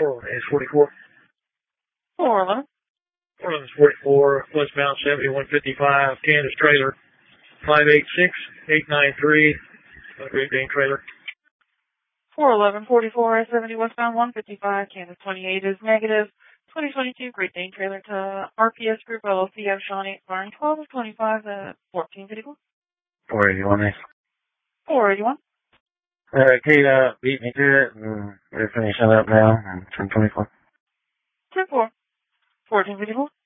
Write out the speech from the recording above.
is 44. 411. 411 is 44, westbound 7155, Kansas trailer, 586893, Great Dane trailer. 411, 44, 70 westbound 155, Kansas 28 is negative. 2022 Great Dane trailer to RPS Group LLC, Shawn 8, Barring 12 of 25 at 1454. 481. 481. Alright, Kate, beat me to it, and we're finishing up now, 1024. 10-4. 1454.